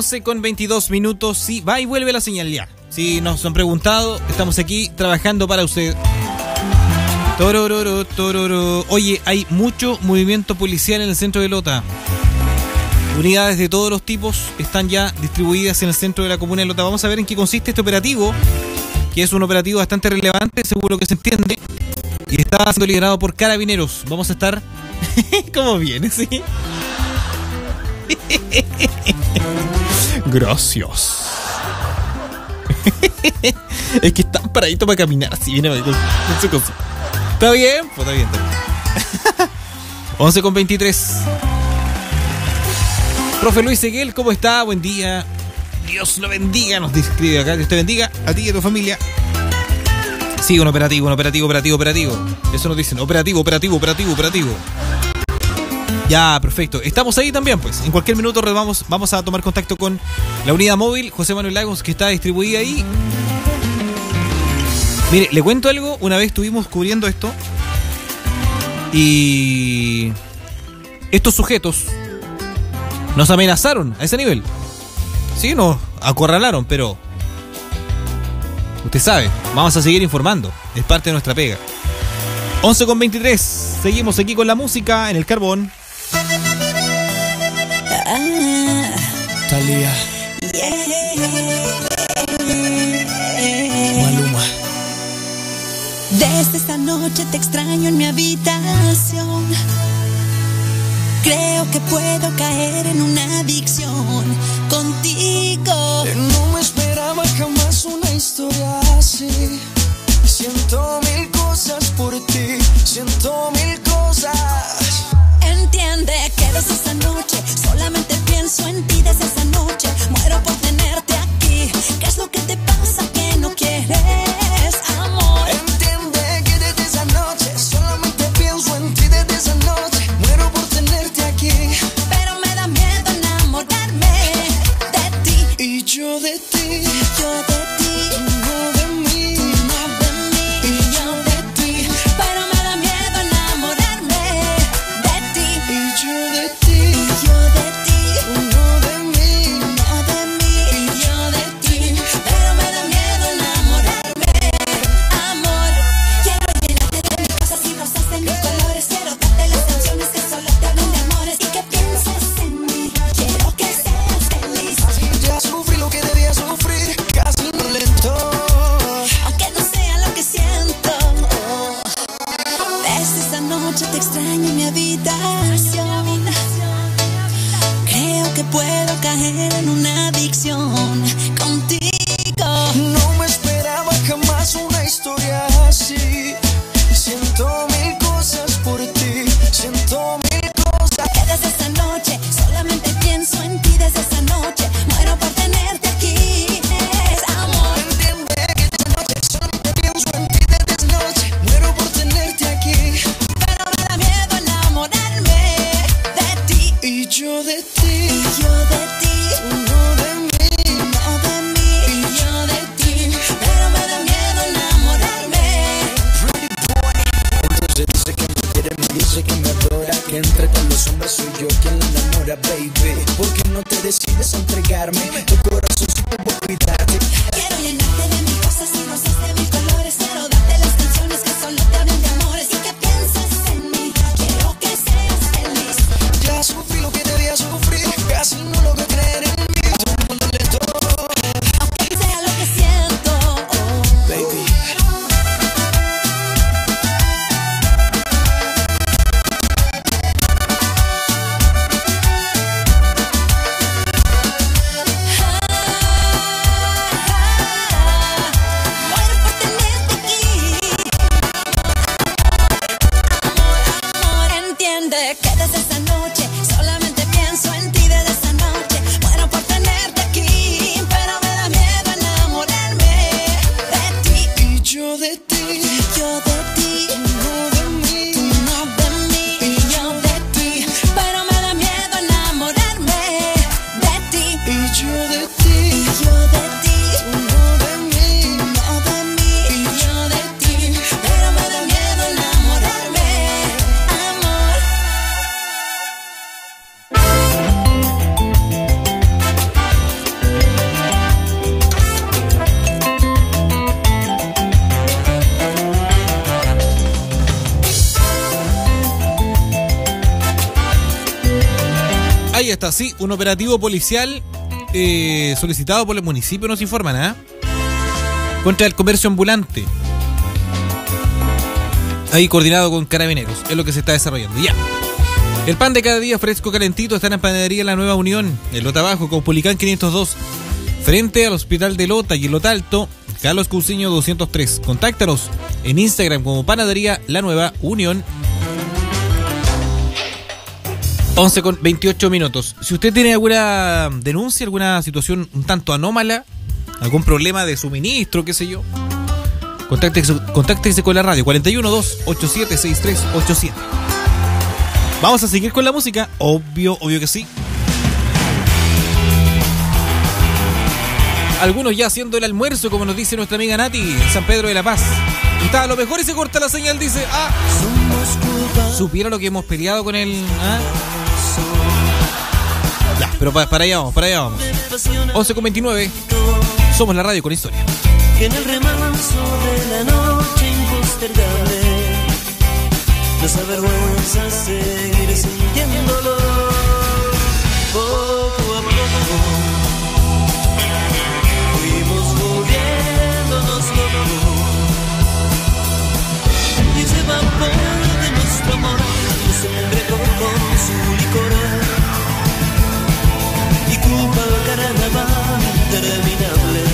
11:22. Sí, va y vuelve la señal ya. Si nos han preguntado, estamos aquí trabajando para usted. Torororo, tororo. Oye, hay mucho movimiento policial en el centro de Lota. Unidades de todos los tipos están ya distribuidas en el centro de la comuna de Lota. Vamos a ver en qué consiste este operativo, que es un operativo bastante relevante, seguro que se entiende, y está siendo liderado por Carabineros. Vamos a estar... ¿Cómo viene? ¿Sí? Gracias. Es que están paraditos para caminar, así viene con su cosa. Está bien, pues está bien. 11:23. Profe Luis Seguel, ¿cómo está? Buen día. Dios lo bendiga, nos describe acá. Dios te bendiga, a ti y a tu familia. Sí, un operativo. Eso nos dicen, operativo. Ya, perfecto. Estamos ahí también, pues. En cualquier minuto vamos a tomar contacto con la unidad móvil José Manuel Lagos, que está distribuida ahí. Mire, le cuento algo. Una vez estuvimos cubriendo esto y estos sujetos nos amenazaron a ese nivel. Sí, nos acorralaron, pero usted sabe, vamos a seguir informando. Es parte de nuestra pega. 11:23. Seguimos aquí con la música en el carbón. Talía. Maluma. Desde esta noche te extraño en mi habitación. Creo que puedo caer en una adicción contigo. No me esperaba jamás una historia así. Siento mil cosas por ti, siento mil cosas. Entiende que desde esa noche solamente pienso en ti. Desde esa noche muero por tenerte aquí. ¿Qué es lo que te pasa que no quieres amor? Entiende que desde esa noche solamente pienso en ti. Desde esa noche muero por tenerte aquí. Pero me da miedo enamorarme de ti. Y yo de ti, yo de ti, no de mí, no de mí. y yo de ti, Pero me da miedo enamorarme de ti. y yo de ti, Yo de ti, no de mí, no de mí. Yo de ti, pero me da miedo enamorarme. Amor, quiero llenarte de mis cosas y rosas de mis colores. Quiero darte las canciones que solo te hablen de amores y que pienses en mí. Quiero que seas feliz. ya sufrí lo que debía sufrir, casi no lento. Aunque no sea lo que siento. Desde esta noche te extraño en mi habitación. Creo que puedo caer en una adicción contigo. No me esperaba jamás una historia así. Siento mil cosas por ti, siento mil cosas. Que desde esa noche solamente pienso en ti. Desde esa noche muero por tenerte aquí. Es amor. Entiende que esta noche solamente pienso en ti. Desde esa noche muero por tenerte aquí. Pero me da miedo enamorarme de ti. Y yo de ti, Yo de ti, no de mí, no de mí. Yo de ti, pero me da miedo enamorarme. Entonces dice que me quiere, me dice que me adora, que entre con los hombres soy yo quien la enamora, baby. ¿Por qué no te decides a entregarme tu corazoncito por cuidarte? Quiero llenarte de mis cosas y rosas de mis colores. Quiero darte las canciones que solo te hablen de amores y que pienses en mí. Quiero que seas feliz. Ya sufrí lo que debía sufrir, casi no logro creer en mí. Todo lo lento, Aunque sea lo que siento. baby. Ahí está, sí, un operativo policial solicitado por el municipio, nos informan, ¿ah? Contra el comercio ambulante. Ahí coordinado con Carabineros, es lo que se está desarrollando. Ya. El pan de cada día fresco calentito está en la panadería La Nueva Unión, en Lota Bajo, Caupolicán 502, frente al Hospital de Lota, y en Lota Alto, Carlos Cousiño 203. Contáctalos en Instagram como Panadería La Nueva Unión. 11:28. Si usted tiene alguna denuncia, alguna situación un tanto anómala, algún problema de suministro, qué sé yo, contáctese con la radio 412-876387. Vamos a seguir con la música, obvio que sí. Algunos ya haciendo el almuerzo, como nos dice nuestra amiga Nati en San Pedro de la Paz. Y está a lo mejor y se corta la señal, dice. ¿Supiera lo que hemos peleado con él? Ya, pero para allá vamos. 11:29. Somos la radio con historia. Que en el remanso de la noche impostergable nos avergüenza seguir sintiéndolo. Poco a poco fuimos volviéndonos locos, y ese vapor de nuestro amor nos embriagó con su licor, y culpa al carnaval interminable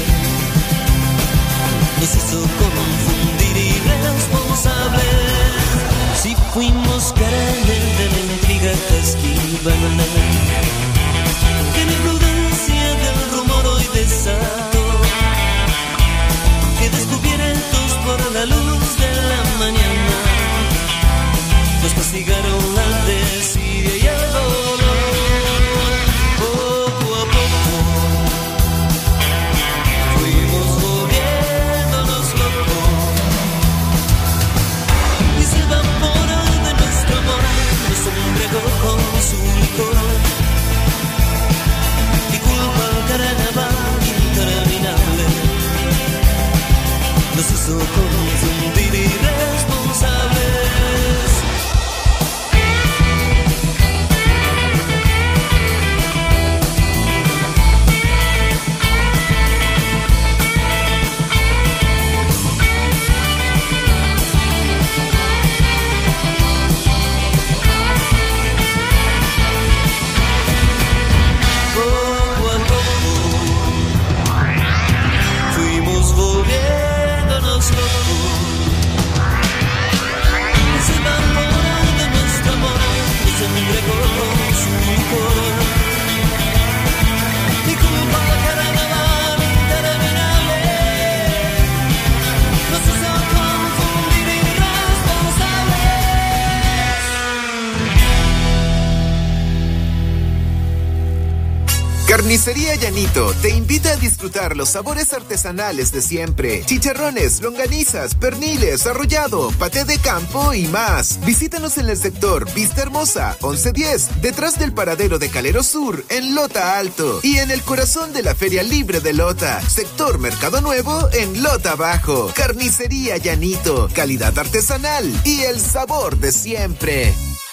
nos hizo confundir irresponsables. Si fuimos carnes de la intriga que esquivan, que la imprudencia del rumor hoy desató, que descubiertos por la luz de la mañana nos castigaron la desidia y el dolor. Poco a poco fuimos volviéndonos locos, y se evapora de nuestro amor, nos embriagó con su licor, y culpa al carnaval interminable nos hizo confundir irresponsables. Carnicería Llanito te invita a disfrutar los sabores artesanales de siempre. Chicharrones, longanizas, perniles, arrollado, paté de campo y más. Visítanos en el sector Vista Hermosa, 1110, detrás del paradero de Calero Sur, en Lota Alto. Y en el corazón de la Feria Libre de Lota, sector Mercado Nuevo, en Lota Bajo. Carnicería Llanito, calidad artesanal y el sabor de siempre.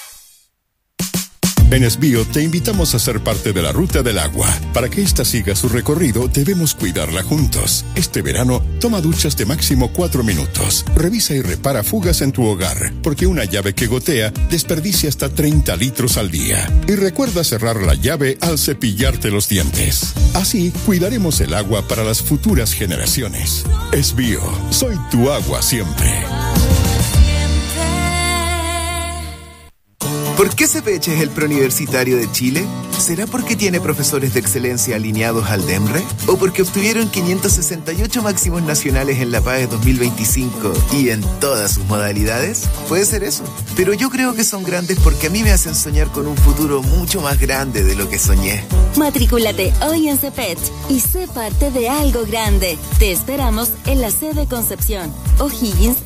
En Esbío te invitamos a ser parte de la Ruta del Agua. Para que ésta siga su recorrido, debemos cuidarla juntos. Este verano, toma duchas de máximo 4 minutos. Revisa y repara fugas en tu hogar, porque una llave que gotea desperdicia hasta 30 litros al día. Y recuerda cerrar la llave al cepillarte los dientes. Así, cuidaremos el agua para las futuras generaciones. Esbío, soy tu agua siempre. ¿Por qué CEPECH es el preuniversitario de Chile? ¿Será porque tiene profesores de excelencia alineados al DEMRE? ¿O porque obtuvieron 568 máximos nacionales en la PAE 2025 y en todas sus modalidades? Puede ser eso. Pero yo creo que son grandes porque a mí me hacen soñar con un futuro mucho más grande de lo que soñé. Matrículate hoy en CEPECH y sé parte de algo grande. Te esperamos en la sede Concepción, O'Higgins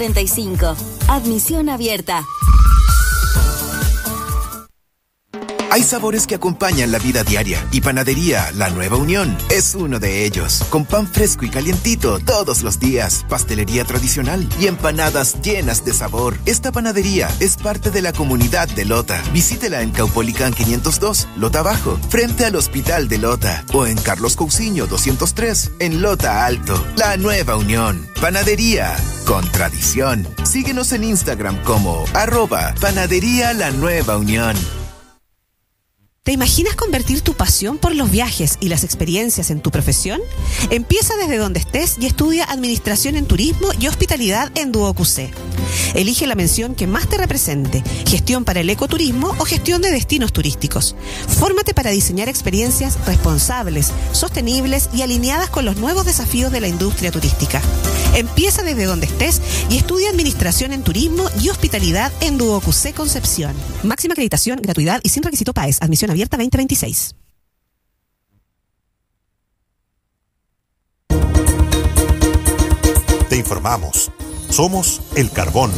1245. Admisión abierta. Hay sabores que acompañan la vida diaria y Panadería La Nueva Unión es uno de ellos. Con pan fresco y calientito todos los días, pastelería tradicional y empanadas llenas de sabor. Esta panadería es parte de la comunidad de Lota. Visítela en Caupolicán 502, Lota Bajo, frente al Hospital de Lota, o en Carlos Cousiño 203, en Lota Alto. La Nueva Unión, panadería con tradición. Síguenos en Instagram como @panadería La Nueva Unión. ¿Te imaginas convertir tu pasión por los viajes y las experiencias en tu profesión? Empieza desde donde estés y estudia Administración en Turismo y Hospitalidad en DuoQC. Elige la mención que más te represente, gestión para el ecoturismo o gestión de destinos turísticos. Fórmate para diseñar experiencias responsables, sostenibles y alineadas con los nuevos desafíos de la industria turística. Empieza desde donde estés y estudia Administración en Turismo y Hospitalidad en DuoQC Concepción. Máxima acreditación, gratuidad y sin requisito PAES. Admisión abierta 2026. Te informamos. Somos El Carbón.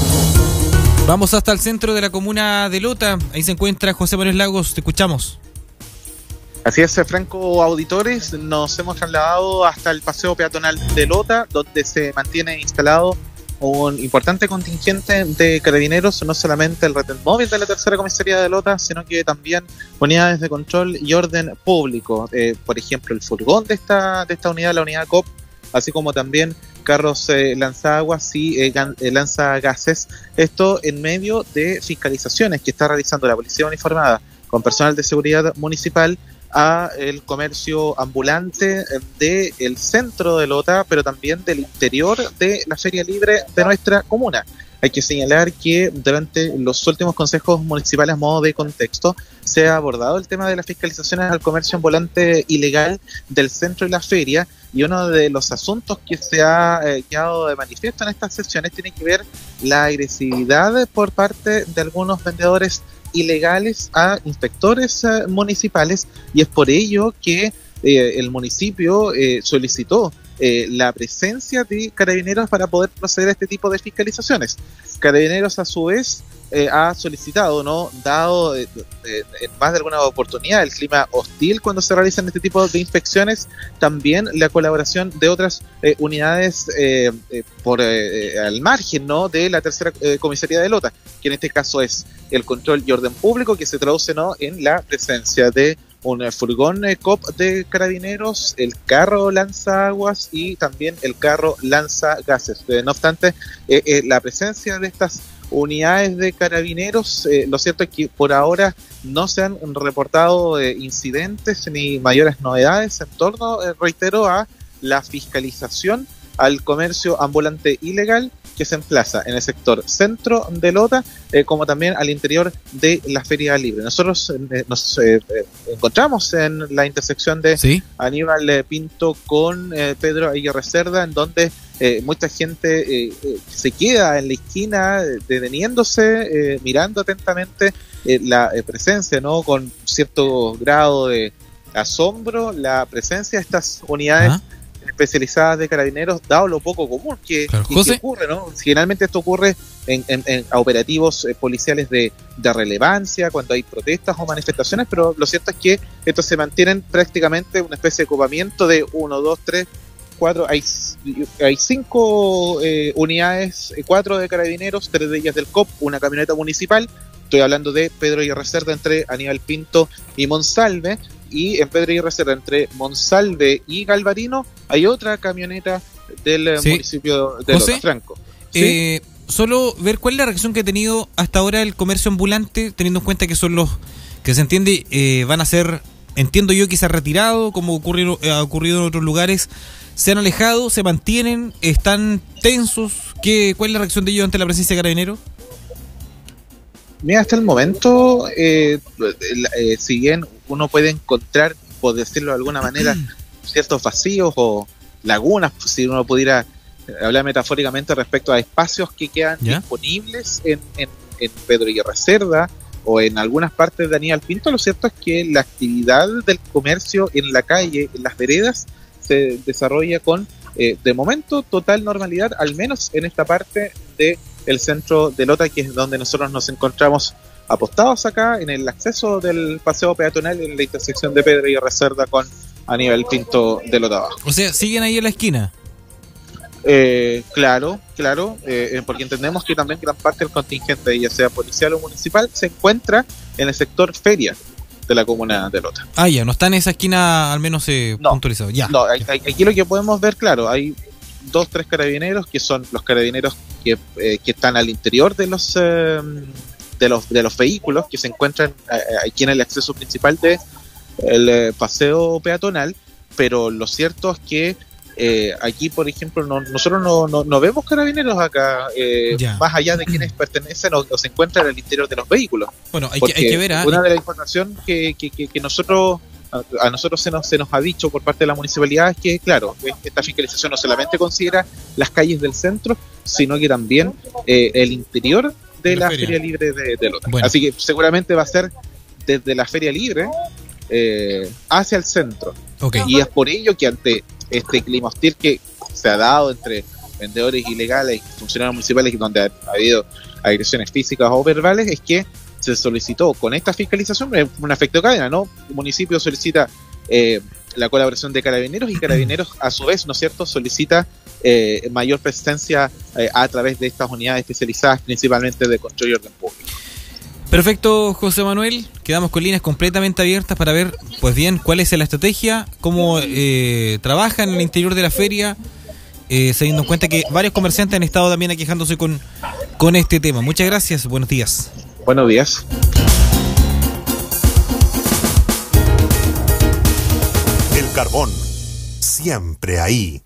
Vamos hasta el centro de la comuna de Lota. Ahí se encuentra José Manuel Lagos. Te escuchamos. Así es, Franco Auditores, nos hemos trasladado hasta el paseo peatonal de Lota, donde se mantiene instalado un importante contingente de carabineros, no solamente el retén móvil de la tercera comisaría de Lota, sino que también unidades de control y orden público. Por ejemplo, el furgón de esta unidad, la unidad COP, así como también carros lanzaguas y lanzagases. Esto en medio de fiscalizaciones que está realizando la Policía Uniformada con personal de seguridad municipal a el comercio ambulante del centro de Lota, pero también del interior de la Feria Libre de nuestra comuna. Hay que señalar que durante los últimos consejos municipales, a modo de contexto, se ha abordado el tema de las fiscalizaciones al comercio ambulante ilegal del centro y la feria, y uno de los asuntos que se ha quedado de manifiesto en estas sesiones tiene que ver la agresividad por parte de algunos vendedores ilegales a inspectores municipales, y es por ello que el municipio solicitó la presencia de carabineros para poder proceder a este tipo de fiscalizaciones. Carabineros, a su vez, ha solicitado, ¿no?, dado en más de alguna oportunidad el clima hostil cuando se realizan este tipo de inspecciones, también la colaboración de otras unidades al margen, ¿no?, de la tercera comisaría de Lota, que en este caso es el control y orden público, que se traduce, ¿no?, en la presencia de un furgón COP de carabineros, el carro lanzaguas y también el carro lanzagases. No obstante, la presencia de estas unidades de carabineros, lo cierto es que por ahora no se han reportado incidentes ni mayores novedades en torno, reitero, a la fiscalización al comercio ambulante ilegal que se emplaza en el sector centro de Lota, como también al interior de la Feria Libre. Nosotros nos encontramos en la intersección de Aníbal Pinto con Pedro Aguirre Cerda, en donde mucha gente se queda en la esquina deteniéndose, mirando atentamente la presencia, ¿no?, con cierto grado de asombro, la presencia de estas unidades especializadas de carabineros, dado lo poco común que ocurre, ¿no? Generalmente esto ocurre en operativos policiales de relevancia, cuando hay protestas o manifestaciones, pero lo cierto es que estos se mantienen prácticamente una especie de copamiento de 1, 2, 3, 4, hay 5 unidades, 4 de carabineros, 3 de ellas del COP, una camioneta municipal. Estoy hablando de Pedro Aguirre Cerda entre Aníbal Pinto y Monsalve, y en Pedro Aguirre Cerda entre Monsalve y Galvarino hay otra camioneta del municipio de Lota, Franco. ¿Sí? Solo ver cuál es la reacción que ha tenido hasta ahora el comercio ambulante, teniendo en cuenta que son los que se entiende van a ser, entiendo yo, que se han retirado, como ha ocurrido en otros lugares, se han alejado, se mantienen, están tensos. ¿Cuál es la reacción de ellos ante la presencia de carabineros? Mira, hasta el momento, si bien uno puede encontrar, por decirlo de alguna manera, ciertos vacíos o lagunas, si uno pudiera hablar metafóricamente respecto a espacios que quedan disponibles en Pedro Aguirre Cerda o en algunas partes de Aníbal Pinto, lo cierto es que la actividad del comercio en la calle, en las veredas, se desarrolla con, de momento, total normalidad, al menos en esta parte de el centro de Lota, que es donde nosotros nos encontramos apostados acá en el acceso del paseo peatonal en la intersección de Pedro y Reserva con Aníbal Pinto de Lota Bajo. O sea, siguen ahí en la esquina. Claro, porque entendemos que también gran parte del contingente, ya sea policial o municipal, se encuentra en el sector feria de la comuna de Lota. Ah, ya, no está en esa esquina al menos puntualizado. Ya. No, aquí lo que podemos ver, claro, hay 2-3 carabineros que son los carabineros que están al interior de los vehículos que se encuentran aquí en el acceso principal de el paseo peatonal, pero lo cierto es que aquí, por ejemplo, nosotros no vemos carabineros acá, más allá de quienes pertenecen o se encuentran al interior de los vehículos. Bueno, hay que ver. Una de las informaciones que nosotros a nosotros se nos ha dicho por parte de la municipalidad es que, claro, esta fiscalización no solamente considera las calles del centro, sino que también el interior de la Feria Libre de Lota. Bueno. Así que seguramente va a ser desde la Feria Libre hacia el centro. Okay. Y es por ello que ante este clima hostil que se ha dado entre vendedores ilegales y funcionarios municipales, donde ha habido agresiones físicas o verbales, es que se solicitó con esta fiscalización un efecto cadena, ¿no? El municipio solicita la colaboración de carabineros y carabineros a su vez, ¿no es cierto?, solicita mayor presencia a través de estas unidades especializadas, principalmente de control y orden público. Perfecto, José Manuel. Quedamos con líneas completamente abiertas para ver, pues bien, cuál es la estrategia, cómo trabajan en el interior de la feria, teniendo en cuenta que varios comerciantes han estado también aquejándose con este tema. Muchas gracias, buenos días. Buenos días. El carbón, siempre ahí.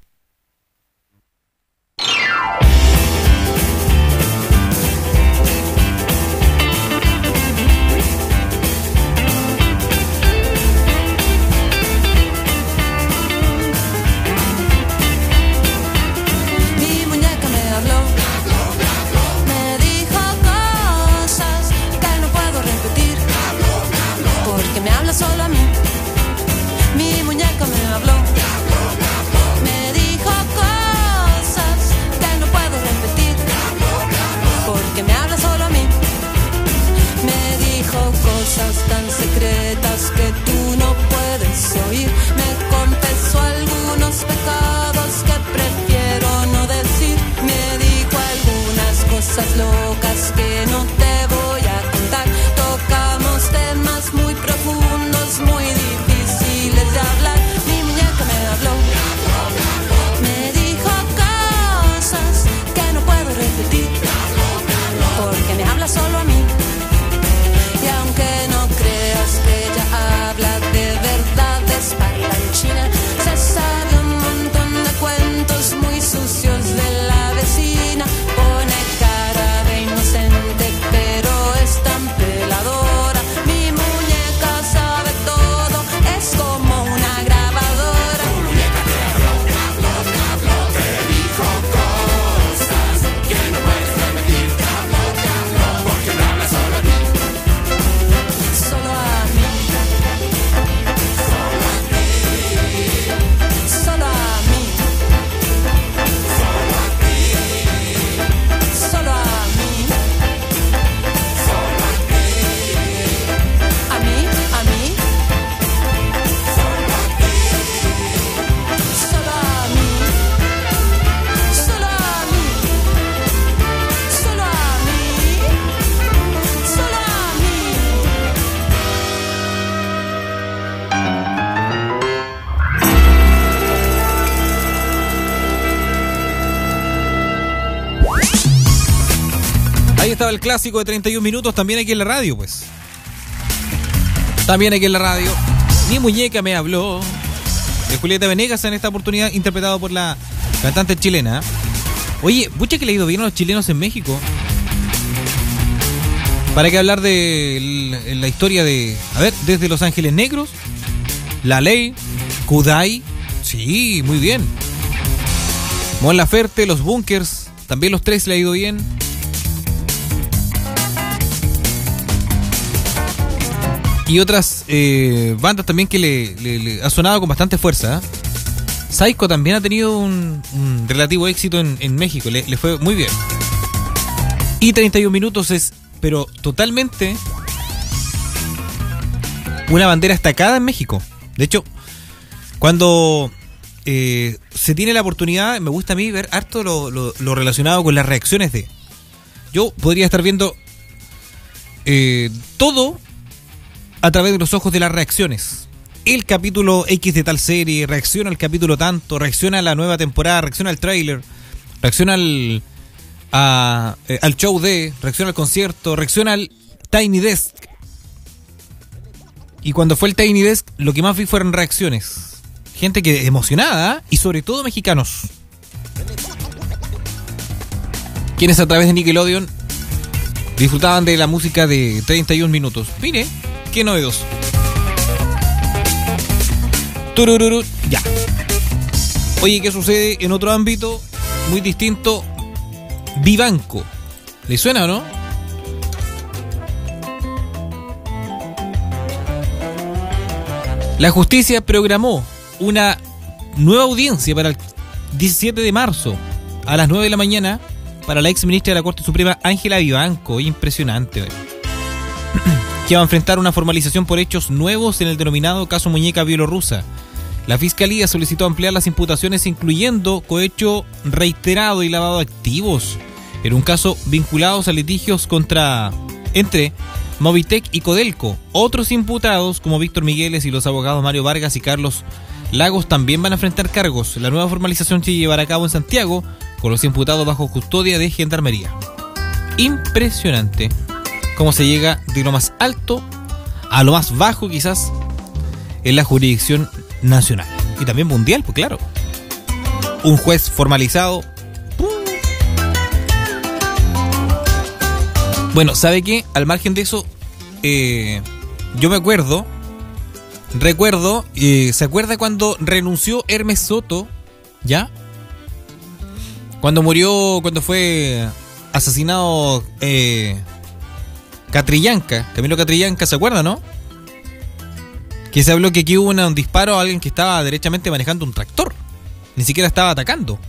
Solo a mí, mi muñeca me habló, me dijo cosas que no puedo repetir, porque me habla solo a mí, me dijo cosas tan secretas que tú no puedes oír, me confesó algunos pecados que prefiero no decir, me dijo algunas cosas locas que no te voy a contar, tocamos temas muy profundos, muy difíciles de hablar. Mi muñeca me habló, me dijo cosas que no puedo repetir, porque me habla solo a mí. Y aunque no creas que ella habla de verdades parlanchinas, se sabe un montón de cuentos muy sucios de la vecina. Pone cara de inocente, pero es tan peladora. Mi muñeca sabe todo, es como una grabadora. Tu muñeca te habló, te dijo cosas que no puedes repetir. Te habló, porque me habla solo a ti. Solo a mí. Solo a mí. Solo a mí. A mí, a mí. Solo a mí. Solo a mí. Solo a mí. Solo a mí. Ahí estaba el clásico de 31 minutos, también aquí en la radio, pues. También aquí en la radio. Mi muñeca me habló. De Julieta Venegas en esta oportunidad, interpretado por la cantante chilena. Oye, pucha que le ha ido bien a los chilenos en México. ¿Para qué hablar de la historia de... A ver, desde Los Ángeles Negros, La Ley, Kudai. Sí, muy bien. Mon Laferte, Los Bunkers, también los tres le ha ido bien. Y otras bandas también que le ha sonado con bastante fuerza, ¿eh? Psycho también ha tenido un relativo éxito en México, le fue muy bien. Y 31 minutos es, pero totalmente una bandera estacada en México. De hecho, cuando se tiene la oportunidad, me gusta a mí ver harto lo relacionado con las reacciones de... Yo podría estar viendo todo a través de los ojos de las reacciones. El capítulo X de tal serie, reacciona al capítulo tanto, reacciona a la nueva temporada, reacciona al tráiler, reacciona al show reacciona al concierto, reacciona al Tiny Desk. Y cuando fue el Tiny Desk, lo que más vi fueron reacciones. Gente que emocionada, y sobre todo mexicanos, quienes a través de Nickelodeon disfrutaban de la música de 31 minutos. Mire, qué novedoso. Turururu, ya. Oye, ¿qué sucede en otro ámbito muy distinto? Vivanco. ¿Le suena o no? La justicia programó una nueva audiencia para el 17 de marzo a las 9 de la mañana para la ex ministra de la Corte Suprema, Ángela Vivanco. Impresionante. Que va a enfrentar una formalización por hechos nuevos en el denominado caso Muñeca Bielorrusa. La Fiscalía solicitó ampliar las imputaciones, incluyendo cohecho reiterado y lavado de activos, en un caso vinculados a litigios entre Movitec y Codelco. Otros imputados, como Víctor Migueles y los abogados Mario Vargas y Carlos Lagos, también van a enfrentar cargos. La nueva formalización se llevará a cabo en Santiago, con los imputados bajo custodia de Gendarmería. Impresionante cómo se llega de lo más alto a lo más bajo, quizás, en la jurisdicción nacional y también mundial, pues claro. Un juez formalizado. Bueno, ¿sabe qué? Al margen de eso, yo me recuerdo, ¿se acuerda cuando renunció Hermes Soto? ¿Ya? Cuando fue asesinado Camilo Catrillanca, ¿se acuerda, no? Que se habló que aquí hubo un disparo a alguien que estaba derechamente manejando un tractor. Ni siquiera estaba atacando.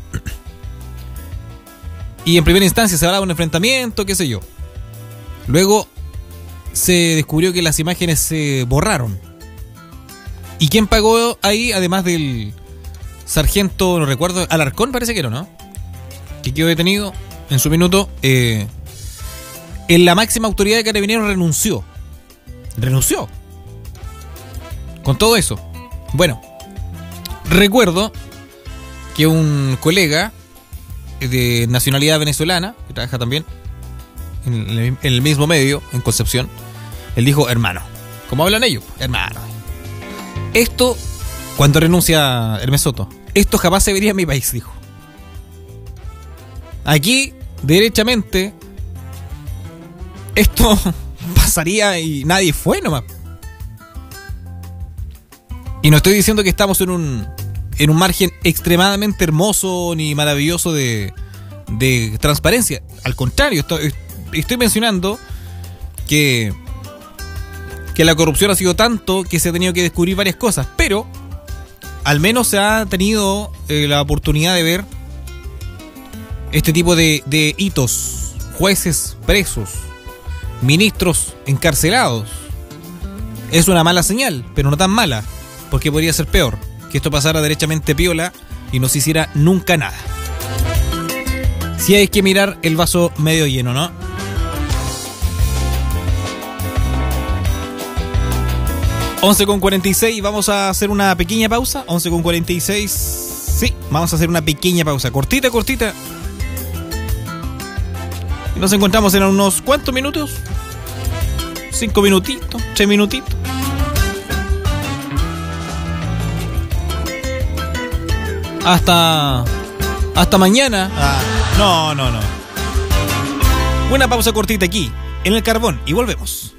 Y en primera instancia se hablaba de un enfrentamiento, qué sé yo. Luego se descubrió que las imágenes se borraron. ¿Y quién pagó ahí? Además del sargento, no recuerdo, Alarcón parece que era, ¿no? Que quedó detenido en su minuto. En la máxima autoridad de Carabineros renunció. Con todo eso. Bueno, recuerdo que un colega de nacionalidad venezolana, que trabaja también en el mismo medio, en Concepción, él dijo, hermano, ¿cómo hablan ellos? Hermano, esto, cuando renuncia Hermes Soto, esto jamás se vería en mi país, dijo. Aquí, derechamente, esto pasaría y nadie fue nomás. Y no estoy diciendo que estamos en un margen extremadamente hermoso ni maravilloso de transparencia. Al contrario, estoy mencionando que la corrupción ha sido tanto que se ha tenido que descubrir varias cosas. Pero al menos se ha tenido la oportunidad de ver este tipo de hitos. Jueces presos, ministros encarcelados. Es una mala señal, pero no tan mala. Porque podría ser peor, que esto pasara derechamente piola y no se hiciera nunca nada. Si hay que mirar el vaso medio lleno, ¿no? (11:46), vamos a hacer una pequeña pausa. 11:46, sí, vamos a hacer una pequeña pausa. Cortita. Y nos encontramos en unos ¿cuántos minutos? 5 minutitos, 3 minutitos. Hasta mañana. No. Una pausa cortita aquí, en El Carbón, y volvemos.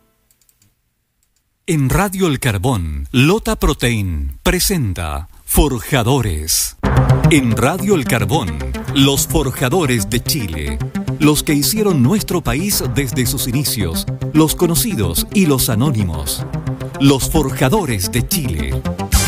En Radio El Carbón, Lota Protein presenta Forjadores. En Radio El Carbón, los forjadores de Chile. Los que hicieron nuestro país desde sus inicios, los conocidos y los anónimos. Los forjadores de Chile.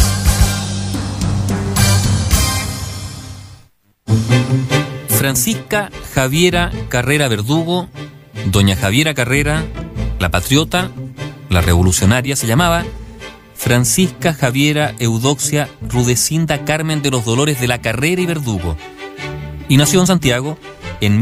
Francisca Javiera Carrera Verdugo, doña Javiera Carrera, la patriota, la revolucionaria, se llamaba Francisca Javiera Eudoxia Rudecinda Carmen de los Dolores de la Carrera y Verdugo, y nació en Santiago en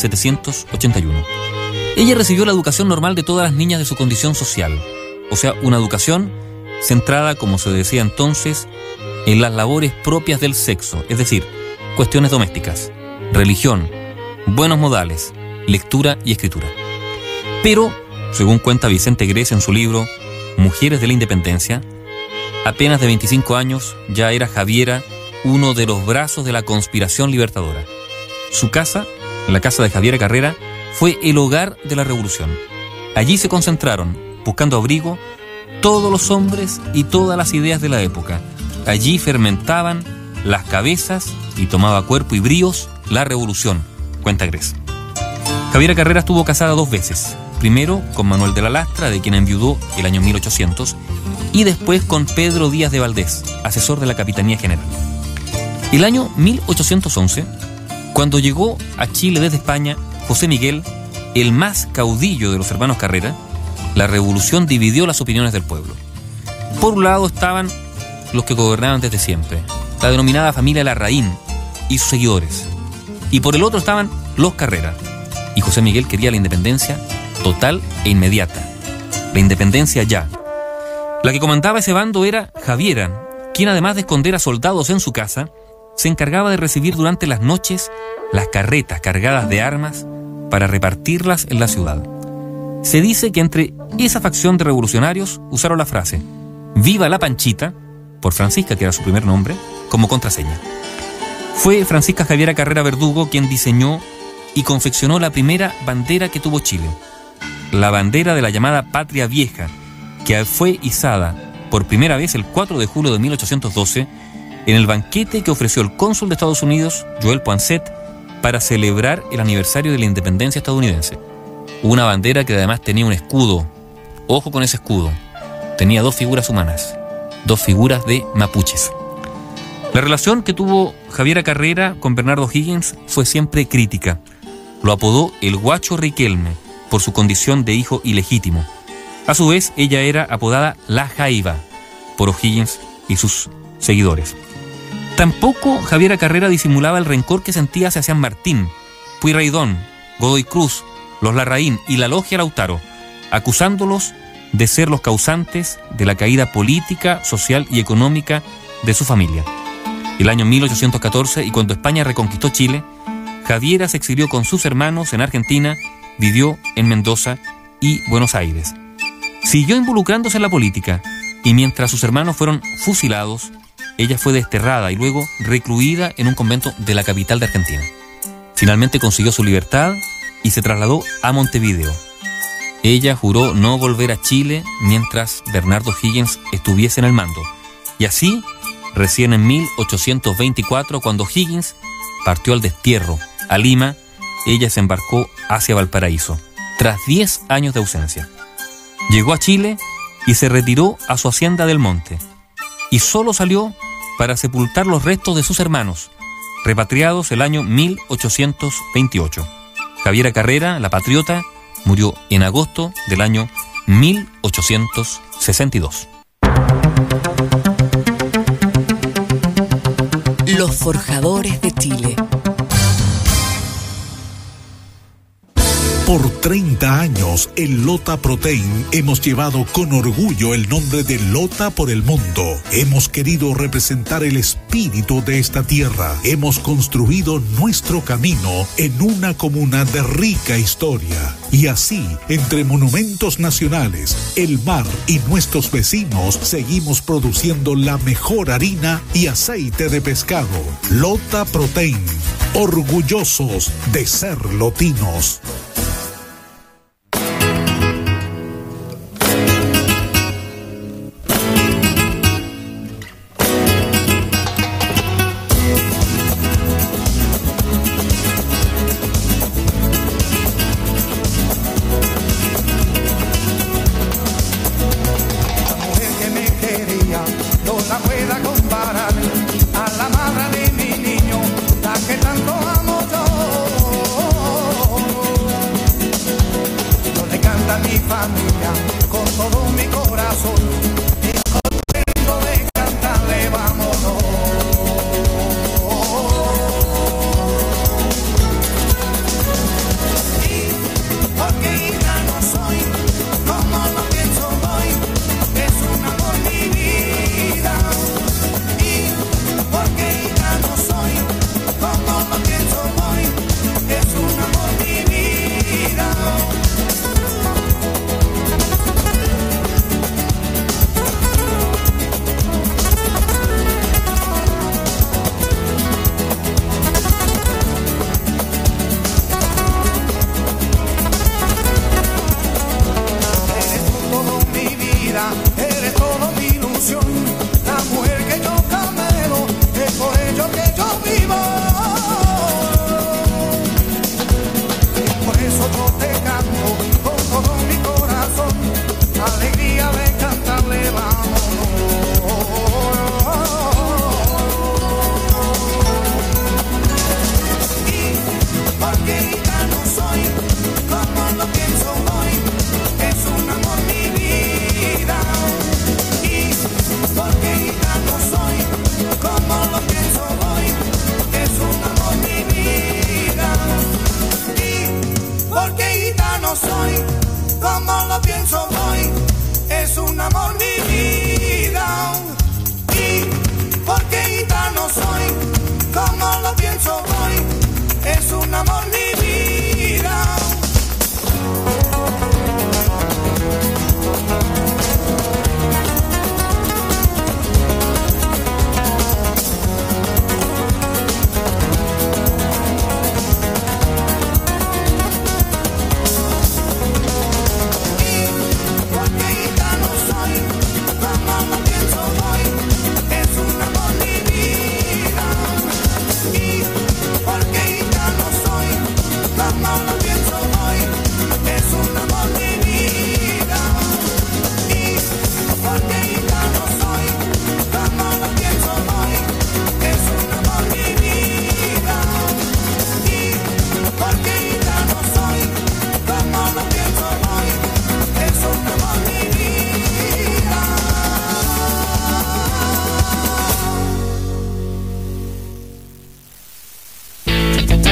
1781. Ella recibió la educación normal de todas las niñas de su condición social, o sea, una educación centrada, como se decía entonces, en las labores propias del sexo, es decir, cuestiones domésticas, religión, buenos modales, lectura y escritura. Pero, según cuenta Vicente Grés en su libro Mujeres de la Independencia, apenas de 25 años ya era Javiera uno de los brazos de la conspiración libertadora. Su casa, la casa de Javiera Carrera, fue el hogar de la revolución. Allí se concentraron, buscando abrigo, todos los hombres y todas las ideas de la época. Allí fermentaban las cabezas y tomaba cuerpo y bríos la revolución, cuenta Grés. Javiera Carrera estuvo casada 2 veces. Primero con Manuel de la Lastra, de quien enviudó el año 1800, y después con Pedro Díaz de Valdés, asesor de la Capitanía General. El año 1811, cuando llegó a Chile desde España José Miguel, el más caudillo de los hermanos Carrera, la revolución dividió las opiniones del pueblo. Por un lado estaban los que gobernaban desde siempre, la denominada familia Larraín y sus seguidores, y por el otro estaban los Carrera, y José Miguel quería la independencia total e inmediata, la independencia ya. La que comandaba ese bando era Javiera, quien además de esconder a soldados en su casa, se encargaba de recibir durante las noches las carretas cargadas de armas para repartirlas en la ciudad. Se dice que entre esa facción de revolucionarios usaron la frase «Viva la Panchita», por Francisca, que era su primer nombre, como contraseña. Fue Francisca Javiera Carrera Verdugo quien diseñó y confeccionó la primera bandera que tuvo Chile, la bandera de la llamada Patria Vieja, que fue izada por primera vez el 4 de julio de 1812 en el banquete que ofreció el cónsul de Estados Unidos, Joel Poinsett, para celebrar el aniversario de la independencia estadounidense. Una bandera que además tenía un escudo. Ojo con ese escudo. Tenía 2 figuras humanas, 2 figuras de mapuches. La relación que tuvo Javiera Carrera con Bernardo Higgins fue siempre crítica. Lo apodó el Guacho Riquelme por su condición de hijo ilegítimo. A su vez, ella era apodada La Jaiba por O'Higgins y sus seguidores. Tampoco Javiera Carrera disimulaba el rencor que sentía hacia San Martín, Pueyrredón, Godoy Cruz, los Larraín y la Logia Lautaro, acusándolos de ser los causantes de la caída política, social y económica de su familia. El año 1814, y cuando España reconquistó Chile, Javiera se exilió con sus hermanos en Argentina, vivió en Mendoza y Buenos Aires. Siguió involucrándose en la política, y mientras sus hermanos fueron fusilados, ella fue desterrada y luego recluida en un convento de la capital de Argentina. Finalmente consiguió su libertad y se trasladó a Montevideo. Ella juró no volver a Chile mientras Bernardo Higgins estuviese en el mando. Y así, recién en 1824, cuando Higgins partió al destierro a Lima, ella se embarcó hacia Valparaíso, tras 10 años de ausencia. Llegó a Chile y se retiró a su hacienda del Monte, y solo salió para sepultar los restos de sus hermanos, repatriados el año 1828. Javiera Carrera, la patriota, murió en agosto del año 1862. Los forjadores de Chile. Por 30 años, en Lota Protein hemos llevado con orgullo el nombre de Lota por el mundo. Hemos querido representar el espíritu de esta tierra. Hemos construido nuestro camino en una comuna de rica historia. Y así, entre monumentos nacionales, el mar y nuestros vecinos, seguimos produciendo la mejor harina y aceite de pescado. Lota Protein, orgullosos de ser lotinos.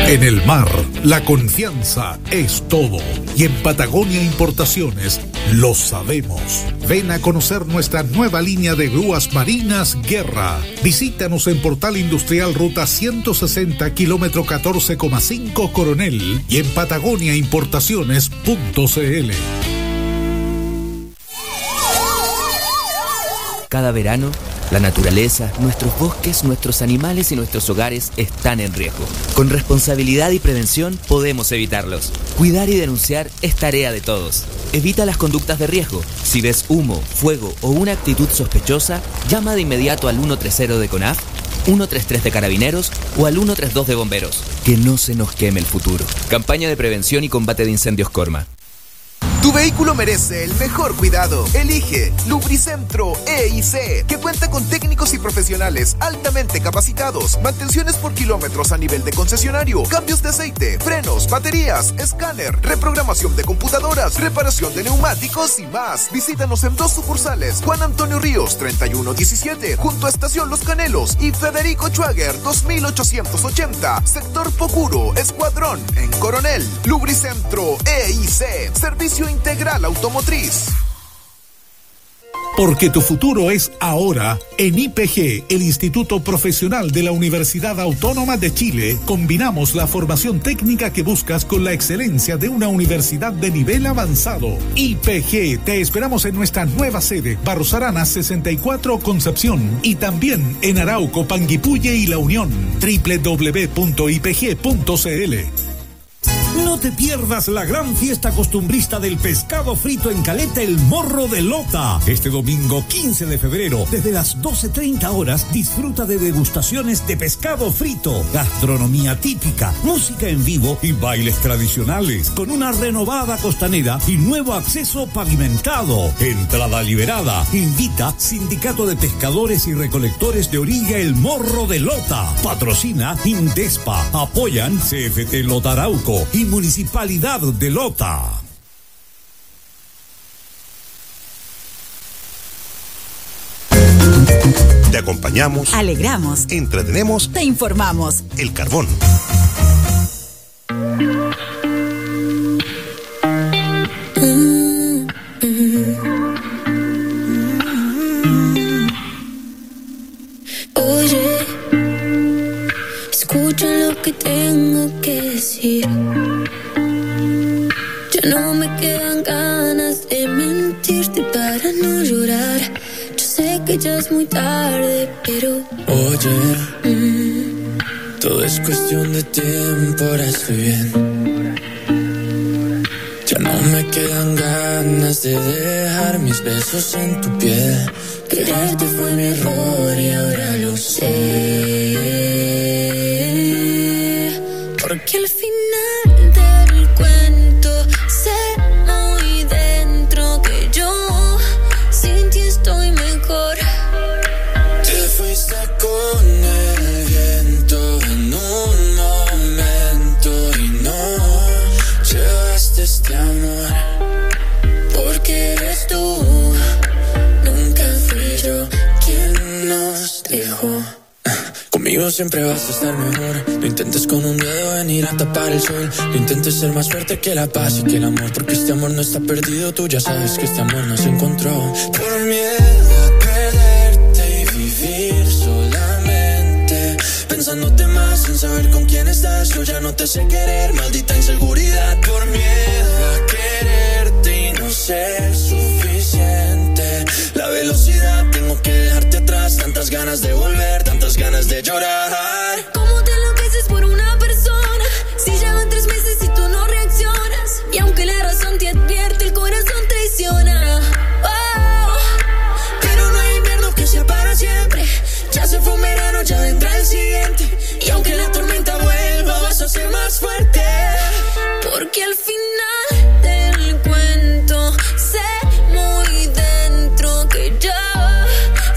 En el mar, la confianza es todo. Y en Patagonia Importaciones lo sabemos. Ven a conocer nuestra nueva línea de grúas marinas Guerra. Visítanos en Portal Industrial Ruta 160, kilómetro 14,5 Coronel y en patagoniaimportaciones.cl. Cada verano, la naturaleza, nuestros bosques, nuestros animales y nuestros hogares están en riesgo. Con responsabilidad y prevención podemos evitarlos. Cuidar y denunciar es tarea de todos. Evita las conductas de riesgo. Si ves humo, fuego o una actitud sospechosa, llama de inmediato al 130 de CONAF, 133 de Carabineros o al 132 de Bomberos. Que no se nos queme el futuro. Campaña de prevención y combate de incendios Corma. Tu vehículo merece el mejor cuidado. Elige Lubricentro E&C, que cuenta con técnicos y profesionales altamente capacitados, mantenciones por kilómetros a nivel de concesionario, cambios de aceite, frenos, baterías, escáner, reprogramación de computadoras, reparación de neumáticos y más. Visítanos en 2 sucursales: Juan Antonio Ríos 3117, junto a Estación Los Canelos, y Federico Schwager 2880, sector Pocuro, Escuadrón, en Coronel. Lubricentro E&C, servicio integral automotriz. Porque tu futuro es ahora. En IPG, el Instituto Profesional de la Universidad Autónoma de Chile, combinamos la formación técnica que buscas con la excelencia de una universidad de nivel avanzado. IPG, te esperamos en nuestra nueva sede, Barros Aranas 64 Concepción, y también en Arauco, Panguipulli y La Unión. www.ipg.cl. No te pierdas la gran fiesta costumbrista del pescado frito en Caleta, el Morro de Lota. Este domingo 15 de febrero, desde las 12:30 horas, disfruta de degustaciones de pescado frito, gastronomía típica, música en vivo y bailes tradicionales, con una renovada costanera y nuevo acceso pavimentado. Entrada liberada. Invita Sindicato de Pescadores y Recolectores de Orilla, el Morro de Lota. Patrocina Indespa. Apoyan CFT Lota Arauco y Municipalidad de Lota. Te acompañamos, alegramos, entretenemos, te informamos. El Carbón. Oye, escucha lo que tengo que decir. Ya no me quedan ganas de mentirte para no llorar. Yo sé que ya es muy tarde, pero oye, todo es cuestión de tiempo, ahora estoy bien. Ya no me quedan ganas de dejar mis besos en tu piel. Quererte fue mi error y ahora lo sé. Porque al final del cuento sé muy dentro que yo sin ti estoy mejor. Te fuiste con el viento en un momento y no llevaste este amor. Porque eres tú, nunca fui yo quien nos dejó. Conmigo siempre vas a estar mejor. No intentes con un dedo venir a tapar el sol. No intentes ser más fuerte que la paz y que el amor. Porque este amor no está perdido. Tú ya sabes que este amor no se encontró. Por miedo a perderte y vivir solamente pensándote más sin saber con quién estás. Yo ya no te sé querer, maldita inseguridad. Por miedo a quererte y no ser suficiente. La velocidad, tengo que dejarte atrás. Tantas ganas de volver, tantas ganas de llorar. ¿Cómo te enloqueces por una persona? Si ya van 3 meses y tú no reaccionas. Y aunque la razón te advierte, el corazón traiciona. Oh, pero no hay invierno que sea para siempre. Ya se fue un verano, ya vendrá el siguiente. Y aunque la